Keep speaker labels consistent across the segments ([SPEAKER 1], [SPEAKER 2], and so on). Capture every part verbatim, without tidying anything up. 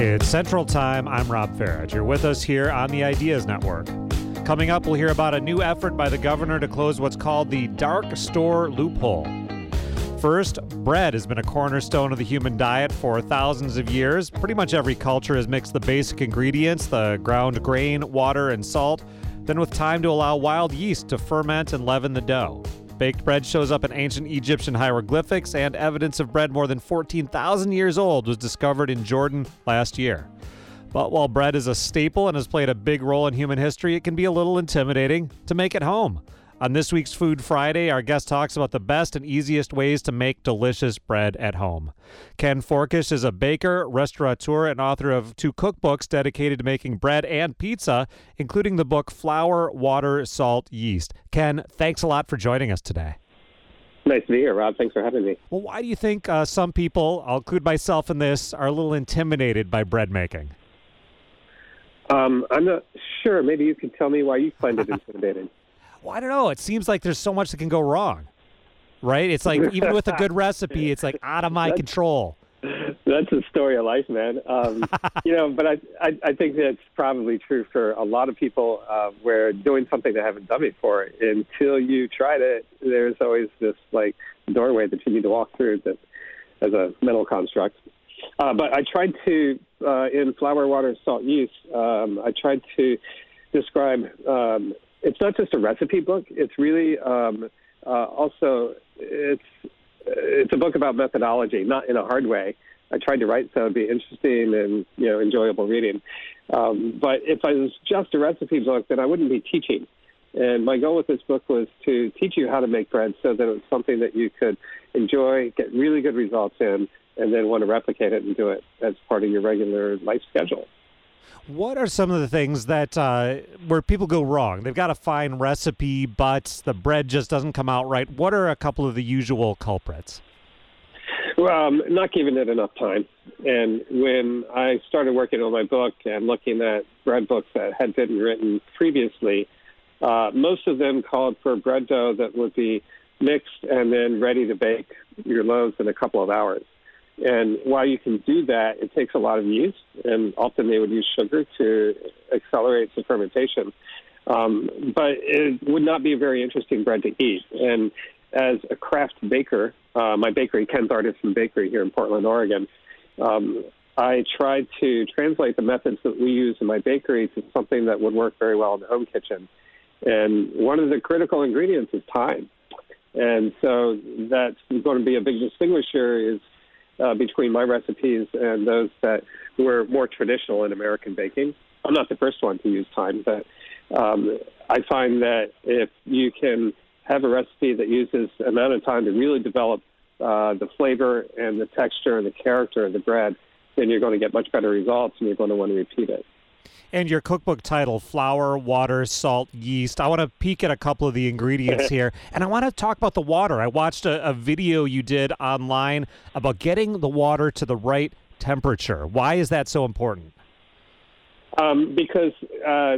[SPEAKER 1] It's Central Time. I'm Rob Farage. You're with us here on the Ideas Network. Coming up, we'll hear about a new effort by the governor to close what's called the dark store loophole. First, bread has been a cornerstone of the human diet for thousands of years. Pretty much every culture has mixed the basic ingredients, the ground grain, water, and salt, then with time to allow wild yeast to ferment and leaven the dough. Baked bread shows up in ancient Egyptian hieroglyphics, and evidence of bread more than fourteen thousand years old was discovered in Jordan last year. But while bread is a staple and has played a big role in human history, it can be a little intimidating to make at home. On this week's Food Friday, our guest talks about the best and easiest ways to make delicious bread at home. Ken Forkish is a baker, restaurateur, and author of two cookbooks dedicated to making bread and pizza, including the book Flour, Water, Salt, Yeast. Ken, thanks a lot for joining us today.
[SPEAKER 2] Nice to be here, Rob. Thanks for having me.
[SPEAKER 1] Well, why do you think uh, some people, I'll include myself in this, are a little intimidated by bread making?
[SPEAKER 2] Um, I'm not sure. Maybe you could tell me why you find it intimidating.
[SPEAKER 1] Well, I don't know. It seems like there's so much that can go wrong, right? It's like, even with a good recipe, it's like out of my
[SPEAKER 2] that's,
[SPEAKER 1] control.
[SPEAKER 2] That's a story of life, man. Um, you know, but I, I, I think that's probably true for a lot of people uh, where doing something they haven't done before, until you tried it, there's always this, like, doorway that you need to walk through that as a mental construct. Uh, but I tried to, uh, in Flour, Water, Salt, Yeast, um, I tried to describe... Um, It's not just a recipe book. It's really um, uh, also it's it's a book about methodology, not in a hard way. I tried to write so it'd be interesting and you know enjoyable reading. Um, but if I was just a recipe book, then I wouldn't be teaching. And my goal with this book was to teach you how to make bread so that it was something that you could enjoy, get really good results in, and then want to replicate it and do it as part of your regular life schedule.
[SPEAKER 1] What are some of the things that uh, where people go wrong? They've got a fine recipe, but the bread just doesn't come out right. What are a couple of the usual culprits?
[SPEAKER 2] Well, um, not giving it enough time. And when I started working on my book and looking at bread books that had been written previously, uh, most of them called for bread dough that would be mixed and then ready to bake your loaves in a couple of hours. And while you can do that, it takes a lot of yeast, and often they would use sugar to accelerate the fermentation. Um, but it would not be a very interesting bread to eat. And as a craft baker, uh, my bakery, Ken's Artisan Bakery here in Portland, Oregon, um, I tried to translate the methods that we use in my bakery to something that would work very well in the home kitchen. And one of the critical ingredients is time. And so that's going to be a big distinguisher is Uh, between my recipes and those that were more traditional in American baking. I'm not the first one to use time, but um, I find that if you can have a recipe that uses the amount of time to really develop uh, the flavor and the texture and the character of the bread, then you're going to get much better results and you're going to want to repeat it.
[SPEAKER 1] And your cookbook title, Flour, Water, Salt, Yeast. I want to peek at a couple of the ingredients here. And I want to talk about the water. I watched a, a video you did online about getting the water to the right temperature. Why is that so important?
[SPEAKER 2] Um, because uh,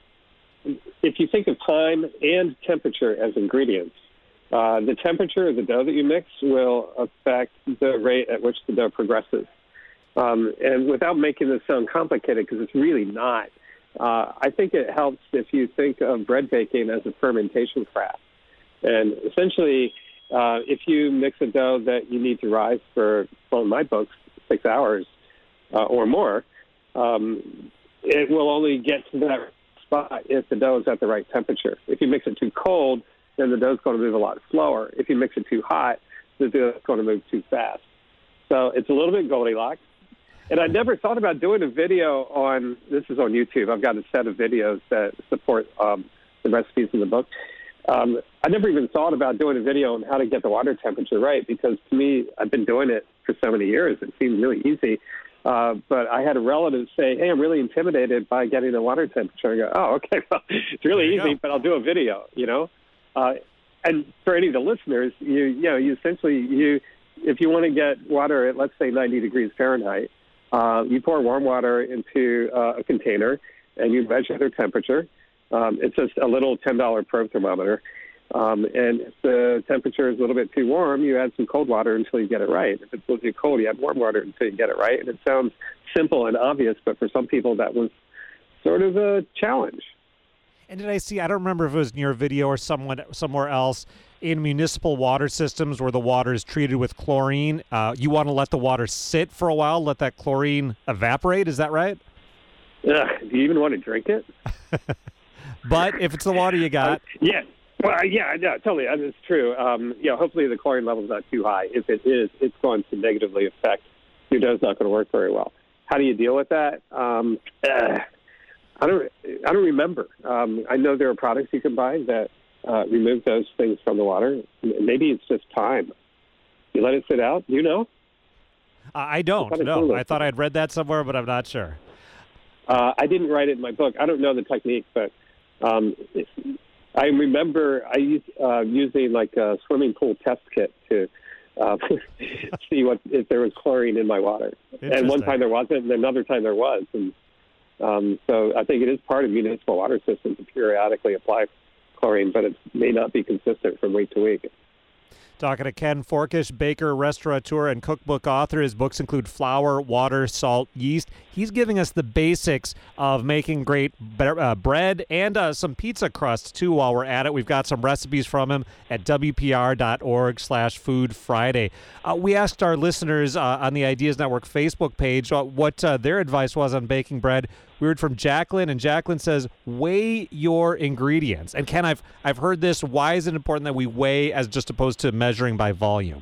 [SPEAKER 2] if you think of time and temperature as ingredients, uh, the temperature of the dough that you mix will affect the rate at which the dough progresses. Um, and without making this sound complicated, because it's really not, uh, I think it helps if you think of bread baking as a fermentation craft. And essentially, uh, if you mix a dough that you need to rise for, well, in my books, six hours uh, or more, um, it will only get to that spot if the dough is at the right temperature. If you mix it too cold, then the dough is going to move a lot slower. If you mix it too hot, the dough is going to move too fast. So it's a little bit Goldilocks. And I never thought about doing a video on, this is on YouTube. I've got a set of videos that support um, the recipes in the book. Um, I never even thought about doing a video on how to get the water temperature right, because to me, I've been doing it for so many years. It seemed really easy. Uh, but I had a relative say, hey, I'm really intimidated by getting the water temperature. I go, oh, okay, well, it's really easy, go. But I'll do a video, you know. Uh, and for any of the listeners, you, you know, you essentially, you, if you want to get water at, let's say, ninety degrees Fahrenheit, Uh, you pour warm water into uh, a container, and you measure their temperature. Um, it's just a little ten dollar probe thermometer. Um, and if the temperature is a little bit too warm, you add some cold water until you get it right. If it's a little too cold, you add warm water until you get it right. And it sounds simple and obvious, but for some people that was sort of a challenge.
[SPEAKER 1] And did I see, I don't remember if it was in your video or someone somewhere else, in municipal water systems where the water is treated with chlorine, uh, you want to let the water sit for a while, let that chlorine evaporate. Is that right?
[SPEAKER 2] Ugh, do you even want to drink it?
[SPEAKER 1] But if it's the water you got.
[SPEAKER 2] Uh, yeah. Well, yeah, yeah, totally. I mean, it's true. Um, you know, hopefully the chlorine level is not too high. If it is, it's going to negatively affect your dough. It's not going to work very well. How do you deal with that? Um, uh, I don't. I don't remember. Um, I know there are products you can buy that uh, remove those things from the water. Maybe it's just time. You let it sit out. Do you know?
[SPEAKER 1] Uh, I don't. I no, I thought I'd read that somewhere, but I'm not sure.
[SPEAKER 2] Uh, I didn't write it in my book. I don't know the technique, but um, I remember I used uh, using like a swimming pool test kit to uh, see what if there was chlorine in my water. And one time there wasn't, and another time there was. And um, so I think it is part of municipal water systems to periodically apply chlorine, but it may not be consistent from week to week.
[SPEAKER 1] Talking to Ken Forkish, baker, restaurateur, and cookbook author. His books include flour, water, salt, yeast. He's giving us the basics of making great uh, bread and uh, some pizza crust, too, while we're at it. We've got some recipes from him at W P R dot org slash Food Friday. Uh, we asked our listeners uh, on the Ideas Network Facebook page uh, what uh, their advice was on baking bread. We heard from Jacqueline, and Jacqueline says, weigh your ingredients. And Ken, I've I've heard this. Why is it important that we weigh as just opposed to measuring by volume?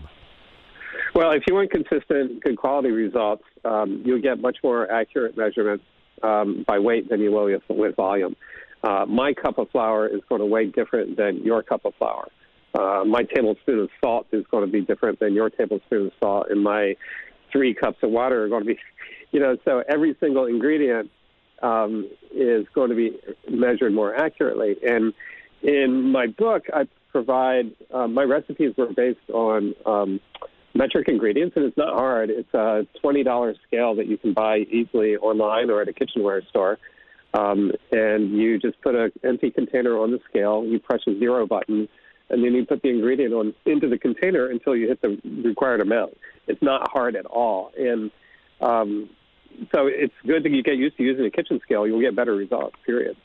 [SPEAKER 2] Well, if you want consistent, good quality results, um, you'll get much more accurate measurements um, by weight than you will with, with volume. Uh, my cup of flour is going to weigh different than your cup of flour. Uh, my tablespoon of salt is going to be different than your tablespoon of salt, and my three cups of water are going to be, you know, so every single ingredient Um, is going to be measured more accurately. And in my book, I provide, uh, my recipes were based on um, metric ingredients, and it's not hard. It's a twenty dollars scale that you can buy easily online or at a kitchenware store. Um, and you just put an empty container on the scale, you press a zero button, and then you put the ingredient on into the container until you hit the required amount. It's not hard at all. And um, So it's good that you get used to using a kitchen scale. You'll get better results, period.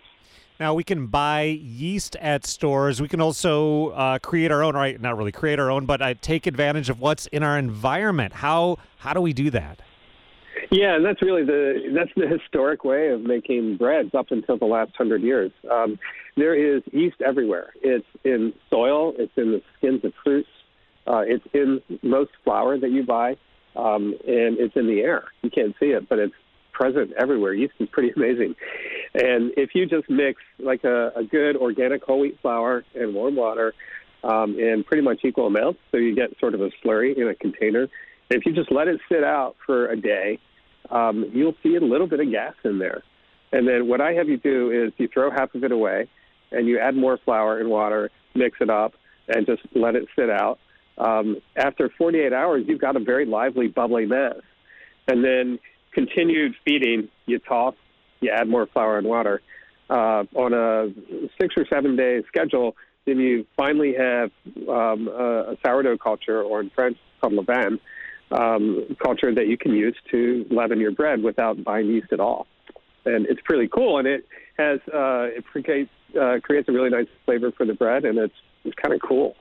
[SPEAKER 1] Now, we can buy yeast at stores. We can also uh, create our own, right? Not really create our own, but uh, take advantage of what's in our environment. How how do we do that?
[SPEAKER 2] Yeah, and that's really the that's the historic way of making breads up until the last hundred years. Um, there is yeast everywhere. It's in soil. It's in the skins of fruits. Uh, it's in most flour that you buy. Um, and it's in the air. You can't see it, but it's present everywhere. Yeast is pretty amazing. And if you just mix like a, a good organic whole wheat flour and warm water um, in pretty much equal amounts, so you get sort of a slurry in a container, if you just let it sit out for a day, um, you'll see a little bit of gas in there. And then what I have you do is you throw half of it away, and you add more flour and water, mix it up, and just let it sit out. Um, after forty-eight hours, you've got a very lively, bubbly mess. And then continued feeding, you toss, you add more flour and water. Uh, on a six or seven day schedule, then you finally have um, a, a sourdough culture, or in French called levain, um, culture that you can use to leaven your bread without buying yeast at all. And it's pretty cool, and it has uh, it creates, uh, creates a really nice flavor for the bread, and it's it's kind of cool.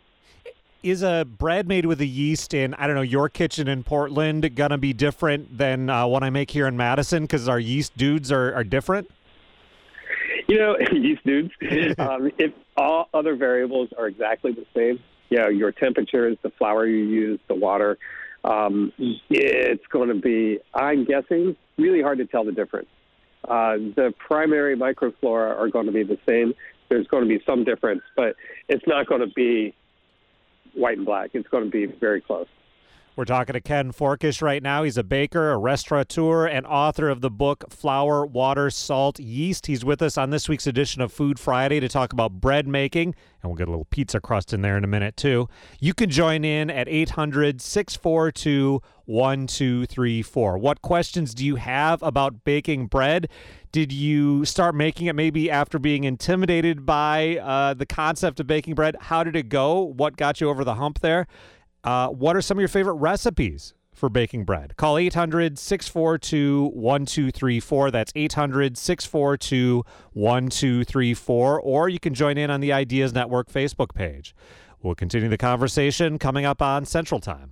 [SPEAKER 1] Is a bread made with a yeast in, I don't know, your kitchen in Portland going to be different than uh, what I make here in Madison because our yeast dudes are, are different?
[SPEAKER 2] You know, yeast dudes, um, if all other variables are exactly the same, you know, your temperatures, the flour you use, the water, um, it's going to be, I'm guessing, really hard to tell the difference. Uh, the primary microflora are going to be the same. There's going to be some difference, but it's not going to be white and black. It's going to be very close.
[SPEAKER 1] We're talking to Ken Forkish right now. He's a baker, a restaurateur, and author of the book Flour, Water, Salt, Yeast. He's with us on this week's edition of Food Friday to talk about bread making, and we'll get a little pizza crust in there in a minute, too. You can join in at eight hundred, six four two, one two three four. What questions do you have about baking bread? Did you start making it maybe after being intimidated by uh, the concept of baking bread? How did it go? What got you over the hump there? Uh, what are some of your favorite recipes for baking bread. Call eight hundred, six four two, one two three four. That's eight hundred, six four two, one two three four. Or you can join in on the Ideas Network Facebook page. We'll continue the conversation coming up on Central Time.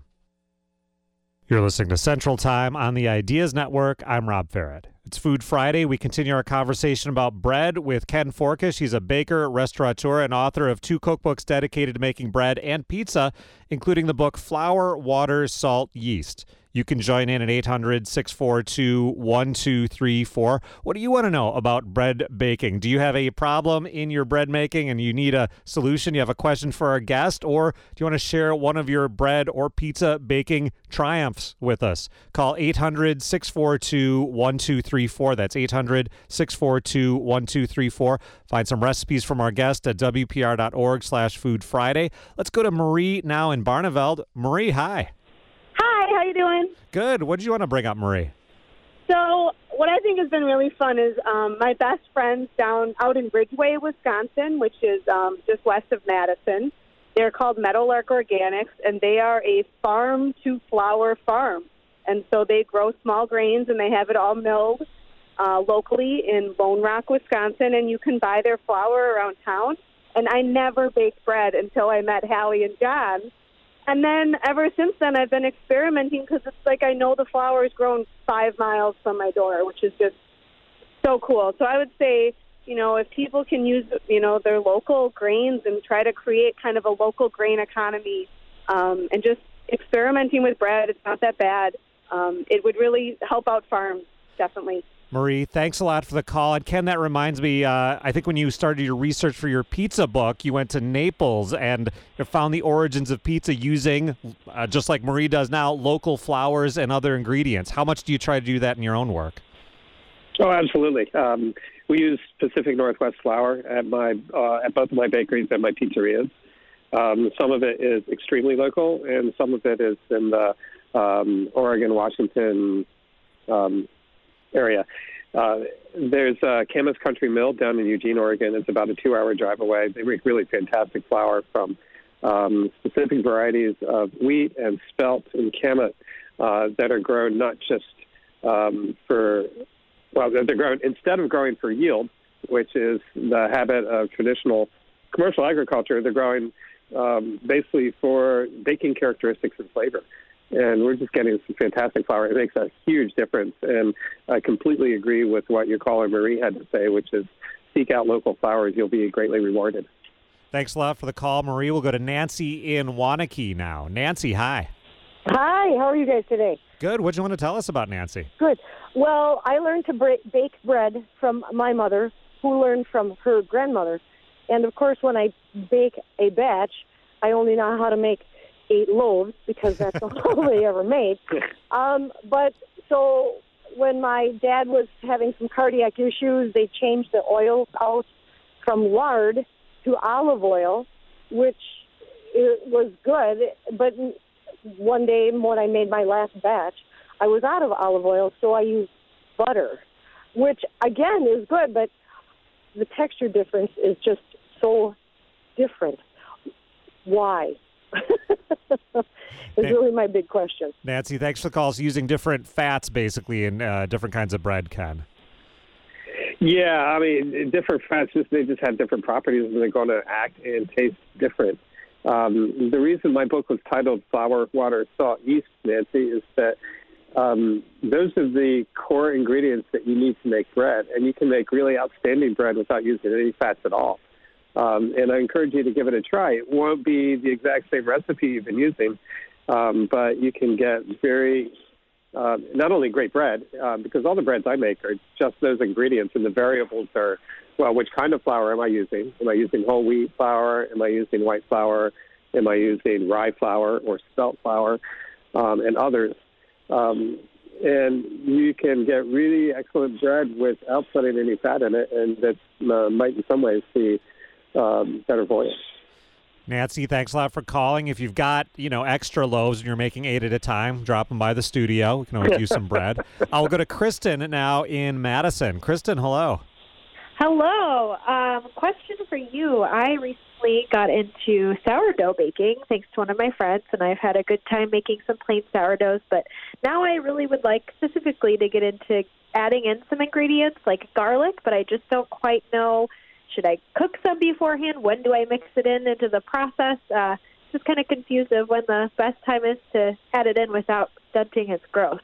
[SPEAKER 1] You're listening to Central Time on the Ideas Network. I'm Rob Farrett. It's Food Friday. We continue our conversation about bread with Ken Forkish. He's a baker, restaurateur, and author of two cookbooks dedicated to making bread and pizza, including the book Flour, Water, Salt, Yeast. You can join in at eight hundred, six four two, one two three four. What do you want to know about bread baking? Do you have a problem in your bread making and you need a solution? You have a question for our guest, or do you want to share one of your bread or pizza baking triumphs with us? Call eight hundred, six four two, one two three four. That's eight hundred, six four two, one two three four. Find some recipes from our guest at W P R dot org slash Food Friday. Let's go to Marie now in Barneveld. Marie, hi.
[SPEAKER 3] Hi, how you doing?
[SPEAKER 1] Good. What did you want to bring up, Marie?
[SPEAKER 3] So what I think has been really fun is um, my best friends down out in Ridgeway, Wisconsin, which is um, just west of Madison. They're called Meadowlark Organics, and they are a farm-to-flour farm. And so they grow small grains, and they have it all milled uh, locally in Lone Rock, Wisconsin, and you can buy their flour around town. And I never baked bread until I met Hallie and John. And then ever since then, I've been experimenting because it's like I know the flour is grown five miles from my door, which is just so cool. So I would say, you know, if people can use, you know, their local grains and try to create kind of a local grain economy um, and just experimenting with bread, it's not that bad. Um, it would really help out farms, definitely.
[SPEAKER 1] Marie, thanks a lot for the call. And Ken, that reminds me, uh, I think when you started your research for your pizza book, you went to Naples and you found the origins of pizza using, uh, just like Marie does now, local flours and other ingredients. How much do you try to do that in your own work?
[SPEAKER 2] Oh, absolutely. Um, we use Pacific Northwest flour at my uh, at both of my bakeries and my pizzerias. Um, some of it is extremely local, and some of it is in the um, Oregon, Washington um area. Uh, there's uh, Camas Country Mill down in Eugene, Oregon. It's about a two-hour drive away. They make really fantastic flour from um, specific varieties of wheat and spelt and Camas uh, that are grown not just um, for, well, they're grown instead of growing for yield, which is the habit of traditional commercial agriculture. They're growing um, basically for baking characteristics and flavor. And we're just getting some fantastic flour. It makes a huge difference. And I completely agree with what your caller, Marie, had to say, which is seek out local flours. You'll be greatly rewarded.
[SPEAKER 1] Thanks a lot for the call, Marie. We'll go to Nancy in Waunakee now. Nancy, hi.
[SPEAKER 4] Hi, how are you guys today?
[SPEAKER 1] Good. What do you want to tell us about Nancy?
[SPEAKER 4] Good. Well, I learned to bre- bake bread from my mother, who learned from her grandmother. And, of course, when I bake a batch, I only know how to make eight loaves because that's all they ever made. Um, but so when my dad was having some cardiac issues, they changed the oil out from lard to olive oil, which it was good. But one day when I made my last batch, I was out of olive oil, so I used butter, which, again, is good, but the texture difference is just so different. Why? Is really my big question.
[SPEAKER 1] Nancy, thanks for the calls. Using different fats, basically, in uh, different kinds of bread, Ken.
[SPEAKER 2] Yeah, I mean, different fats, just they just have different properties, and they're going to act and taste different. Um, the reason my book was titled Flour, Water, Salt, Yeast, Nancy, is that um, those are the core ingredients that you need to make bread, and you can make really outstanding bread without using any fats at all. Um, and I encourage you to give it a try. It won't be the exact same recipe you've been using, um, but you can get very, uh, not only great bread, uh, because all the breads I make are just those ingredients, and the variables are, well, which kind of flour am I using? Am I using whole wheat flour? Am I using white flour? Am I using rye flour or spelt flour, um, and others? Um, and you can get really excellent bread without putting any fat in it, and that uh, might in some ways be Um, better voice.
[SPEAKER 1] Nancy, thanks a lot for calling. If you've got, you know, extra loaves and you're making eight at a time, drop them by the studio. We can always use some bread. I'll go to Kristen now in Madison. Kristen, hello.
[SPEAKER 5] Hello. Um, question for you. I recently got into sourdough baking thanks to one of my friends, and I've had a good time making some plain sourdoughs. But now I really would like specifically to get into adding in some ingredients like garlic, but I just don't quite know. Should I cook some beforehand? When do I mix it in into the process? Uh, just kind of confused of when the best time is to add it in without stunting its growth.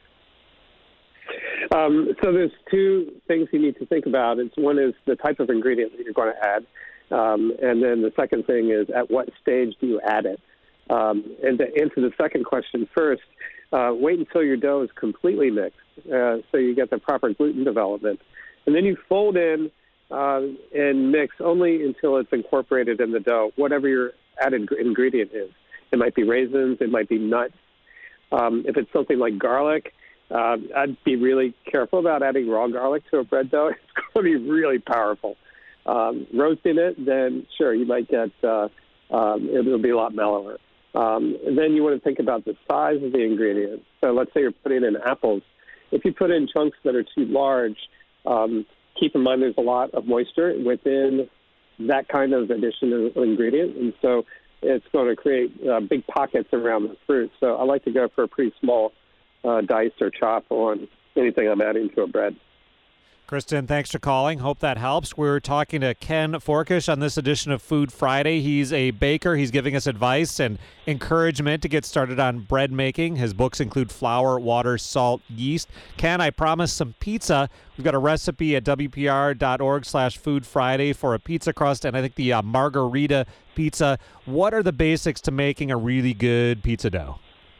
[SPEAKER 2] Um, so there's two things you need to think about. It's one is the type of ingredient that you're going to add, um, and then the second thing is at what stage do you add it. Um, and to answer the second question first, uh, wait until your dough is completely mixed, uh, so you get the proper gluten development, and then you fold in uh, and mix only until it's incorporated in the dough, whatever your added ingredient is. It might be raisins, it might be nuts. Um, if it's something like garlic, uh, I'd be really careful about adding raw garlic to a bread dough. It's going to be really powerful. Um, roasting it, then sure, you might get, uh, um, it'll be a lot mellower. Um, and then you want to think about the size of the ingredients. So let's say you're putting in apples. If you put in chunks that are too large, um, keep in mind there's a lot of moisture within that kind of addition of ingredient, and so it's going to create uh, big pockets around the fruit. So I like to go for a pretty small uh, dice or chop on anything I'm adding to a bread.
[SPEAKER 1] Kristen, thanks for calling. Hope that helps. We're talking to Ken Forkish on this edition of Food Friday. He's a baker. He's giving us advice and encouragement to get started on bread making. His books include Flour, Water, Salt, Yeast. Ken, I promised some pizza. We've got a recipe at W P R dot org slash Food Friday for a pizza crust, and I think the uh, margarita pizza. What are the basics to making a really good pizza dough?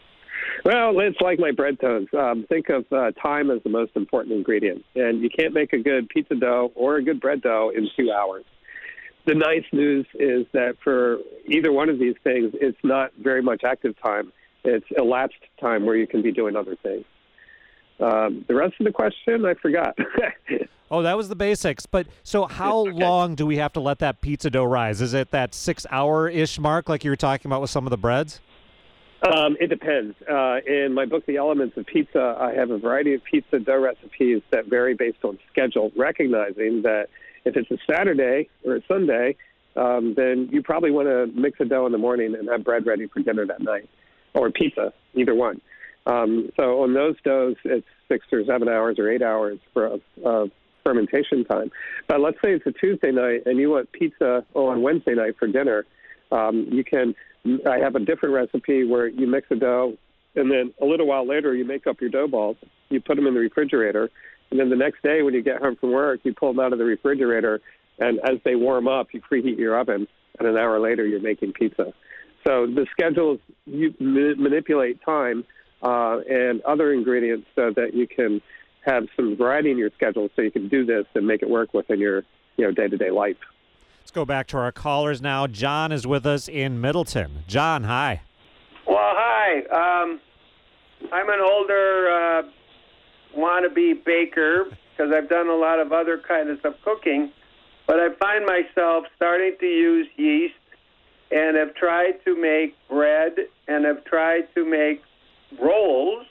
[SPEAKER 2] Well, it's like my bread tones. Um, think of uh, time as the most important ingredient. And you can't make a good pizza dough or a good bread dough in two hours. The nice news is that for either one of these things, it's not very much active time. It's elapsed time where you can be doing other things. Um, the rest of the question, I forgot.
[SPEAKER 1] Oh, that was the basics. But so how
[SPEAKER 2] okay.
[SPEAKER 1] long do we have to let that pizza dough rise? Is it that six-hour-ish mark like you were talking about with some of the breads?
[SPEAKER 2] Um, it depends. Uh, in my book, The Elements of Pizza, I have a variety of pizza dough recipes that vary based on schedule, recognizing that if it's a Saturday or a Sunday, um, then you probably want to mix a dough in the morning and have bread ready for dinner that night, or pizza, either one. Um, so on those doughs, it's six or seven hours or eight hours for a, a fermentation time. But let's say it's a Tuesday night and you want pizza on Wednesday night for dinner. Um, you can. I have a different recipe where you mix a dough, and then a little while later you make up your dough balls. You put them in the refrigerator, and then the next day when you get home from work, you pull them out of the refrigerator, and as they warm up, you preheat your oven, and an hour later you're making pizza. So the schedules, you ma- manipulate time uh, and other ingredients so that you can have some variety in your schedule so you can do this and make it work within your you know day-to-day life.
[SPEAKER 1] Let's go back to our callers now. John is with us in Middleton. John, hi.
[SPEAKER 6] Well, hi. Um, I'm an older uh, wannabe baker because I've done a lot of other kinds of cooking, but I find myself starting to use yeast and have tried to make bread and have tried to make rolls,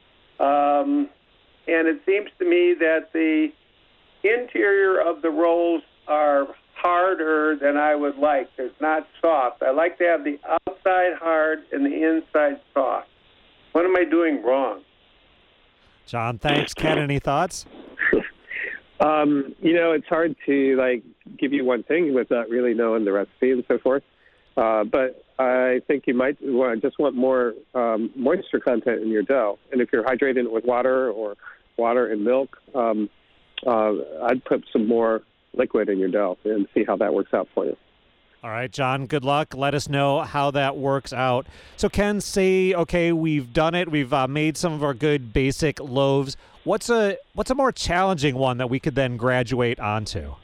[SPEAKER 6] um, and it seems to me that the interior of the rolls are harder than I would like. It's not soft. I like to have the outside hard and the inside soft. What am I doing wrong?
[SPEAKER 1] John, thanks. Ken, any thoughts?
[SPEAKER 2] um, you know, it's hard to like give you one thing with not really knowing the recipe and so forth. Uh, but I think you might want, just want more um, moisture content in your dough. And if you're hydrating it with water or water and milk, um, uh, I'd put some more liquid in your dough and see how that works out for you.
[SPEAKER 1] All right, John, good luck. Let us know how that works out. So Ken, say, okay, we've done it. We've uh, made some of our good basic loaves. What's a what's a more challenging one that we could then graduate onto?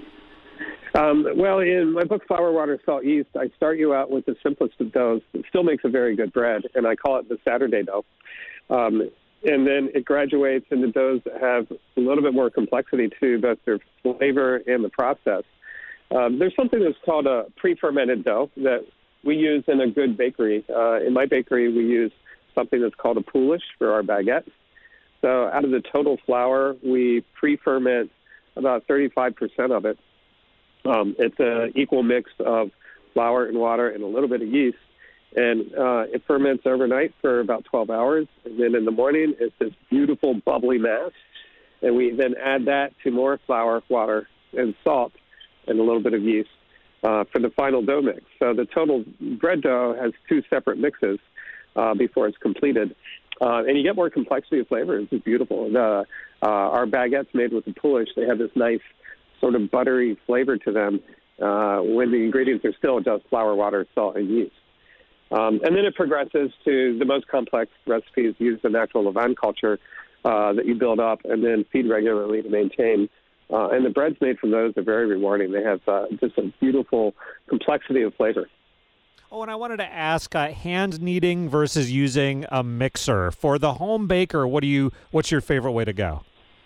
[SPEAKER 2] Um, well, in my book, Flour, Water, Salt, Yeast, I start you out with the simplest of doughs. It still makes a very good bread, and I call it the Saturday dough. Um, And then it graduates into doughs that have a little bit more complexity to both their flavor and the process. Um, there's something that's called a pre-fermented dough that we use in a good bakery. Uh, in my bakery, we use something that's called a poolish for our baguettes. So out of the total flour, we pre-ferment about thirty-five percent of it. Um, it's an equal mix of flour and water and a little bit of yeast. And uh, it ferments overnight for about twelve hours. And then in the morning, it's this beautiful bubbly mass. And we then add that to more flour, water, and salt, and a little bit of yeast uh, for the final dough mix. So the total bread dough has two separate mixes uh, before it's completed. Uh, and you get more complexity of flavor. It's beautiful. The, uh, our baguettes made with the Polish, they have this nice sort of buttery flavor to them uh, when the ingredients are still just flour, water, salt, and yeast. Um, and then it progresses to the most complex recipes used in natural levain culture uh, that you build up and then feed regularly to maintain. Uh, and the breads made from those are very rewarding. They have uh, just a beautiful complexity of flavor.
[SPEAKER 1] Oh, and I wanted to ask, uh, hand kneading versus using a mixer. For the home baker, what do you? What's your favorite way to go?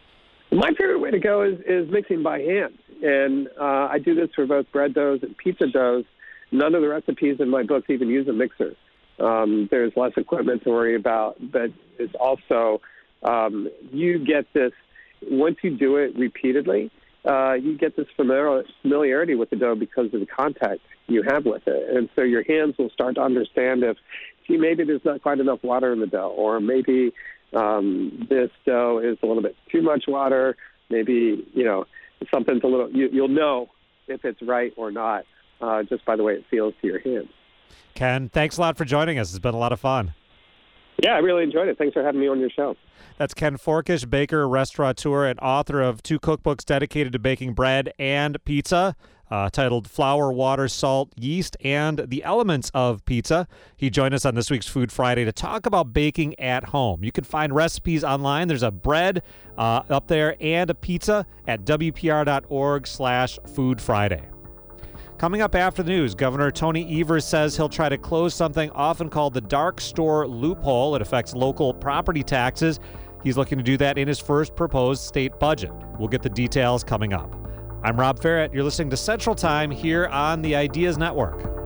[SPEAKER 2] My favorite way to go is, is mixing by hand. And uh, I do this for both bread doughs and pizza doughs. None of the recipes in my books even use a mixer. Um, there's less equipment to worry about, but it's also, um, you get this, once you do it repeatedly, uh, you get this familiar, familiarity with the dough because of the contact you have with it. And so your hands will start to understand if, gee, maybe there's not quite enough water in the dough, or maybe um, this dough is a little bit too much water, maybe, you know, something's a little, you, you'll know if it's right or not. Uh, just by the way it feels to your hands.
[SPEAKER 1] Ken, thanks a lot for joining us. It's been a lot of fun.
[SPEAKER 2] Yeah, I really enjoyed it. Thanks for having me on your show.
[SPEAKER 1] That's Ken Forkish, baker, restaurateur, and author of two cookbooks dedicated to baking bread and pizza, uh, titled Flour, Water, Salt, Yeast, and the Elements of Pizza. He joined us on this week's Food Friday to talk about baking at home. You can find recipes online. There's a bread uh, up there and a pizza at W P R dot org slash Food Friday. Coming up after the news, Governor Tony Evers says he'll try to close something often called the dark store loophole. It affects local property taxes. He's looking to do that in his first proposed state budget. We'll get the details coming up. I'm Rob Ferret. You're listening to Central Time here on the Ideas Network.